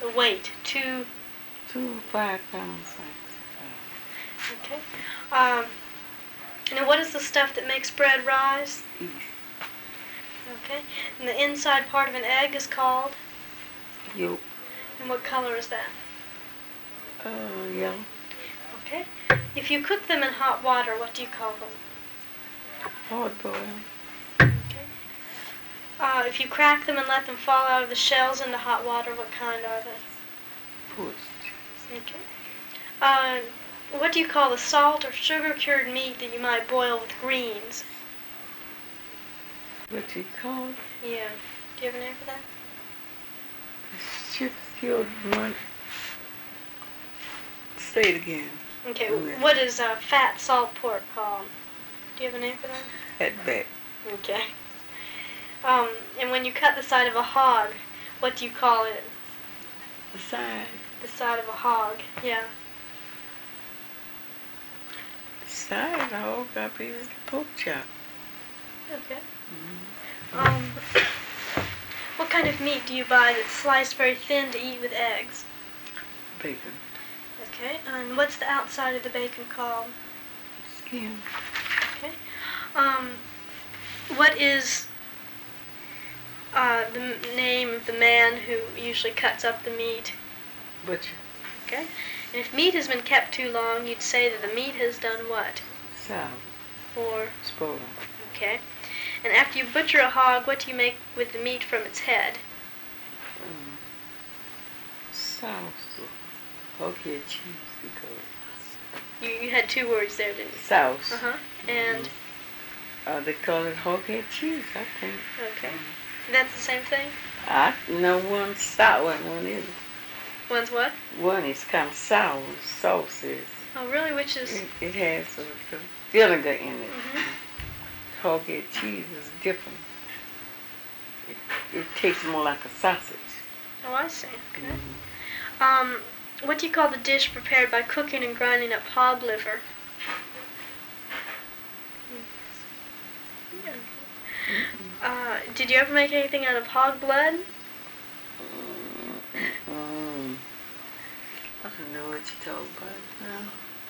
The weight, 2. 2 5-pound sacks. Okay. Now what is the stuff that makes bread rise? Yeast. Okay. And the inside part of an egg is called? Yolk. And what color is that? Yellow. Okay. If you cook them in hot water, what do you call them? Hard boiled. Okay. If you crack them and let them fall out of the shells into hot water, what kind are they? Poached. Okay. What do you call the salt or sugar-cured meat that you might boil with greens? What do you call it? Yeah. Do you have a name for that? Sugar-cured meat. Say it again. Okay. What is fat salt pork called? Do you have a name for that? Fatback. Okay. And when you cut the side of a hog, what do you call it? The side. The side of a hog. Yeah. The side of the hog got to be the pork chop. Okay. What kind of meat do you buy that's sliced very thin to eat with eggs? Bacon. Okay. And what's the outside of the bacon called? Skin. Okay. What is the name of the man who usually cuts up the meat? Butcher. Okay. And if meat has been kept too long, you'd say that the meat has done what? Sour. Or? Spoiled. Okay. And after you butcher a hog, what do you make with the meat from its head? Sauce. Okay, cheese. Because You had 2 words there, didn't you? sauce. Uh-huh. And? They call it hoghead cheese, I think. Okay. That's the same thing? I know one's sour and one isn't. One's what? One is kind of sour, sauce is. Oh, really? Which is? It has a vinegar in it. Mm-hmm. Hoghead cheese is different. It tastes more like a sausage. Oh, I see. Okay. What do you call the dish prepared by cooking and grinding up hog liver? Did you ever make anything out of hog blood? I don't know what you're talking about now.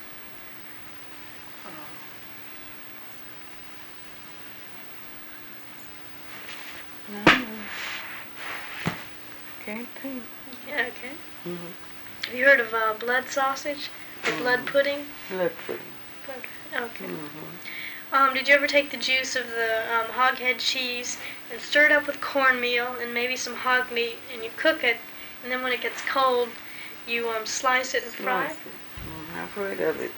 No. Can't think. Yeah, okay. Mm-hmm. Have you heard of blood sausage? Or blood pudding? Blood pudding. Okay. Mm-hmm. Did you ever take the juice of the hog head cheese and stir it up with cornmeal and maybe some hog meat, and you cook it, and then when it gets cold, you slice it and fry it? I've heard of it,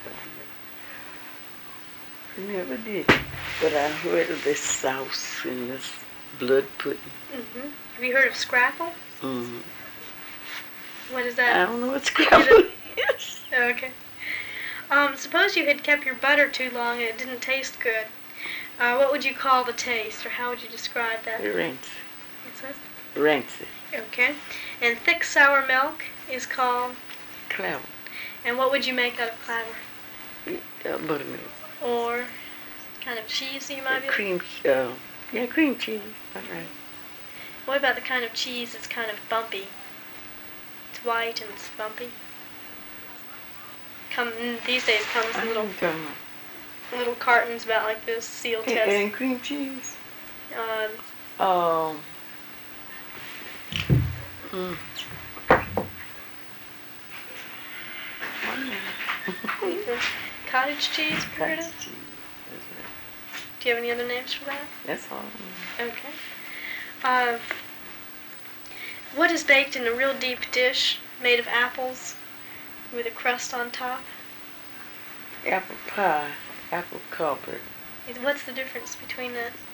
I never did. But I heard of this sauce and this blood pudding. Mm-hmm. Have you heard of scrapple? Mm-hmm. What is that? I don't know what scrapple is. Okay. Suppose you had kept your butter too long and it didn't taste good. What would you call the taste, or how would you describe that? Rancid. What's that? Rancid. Okay. And thick sour milk is called? Clabber. And what would you make out of clabber? Buttermilk. Or kind of cheese you might be? Cream cheese. All right. What about the kind of cheese that's kind of bumpy? It's white and it's bumpy. These days comes in little cartons about like this, seal test. And cream cheese. Cottage cheese, Cottage cheese. Do you have any other names for that? That's all. Okay. What is baked in a real deep dish made of apples with a crust on top? Apple pie. Apple cobbler. What's the difference between that?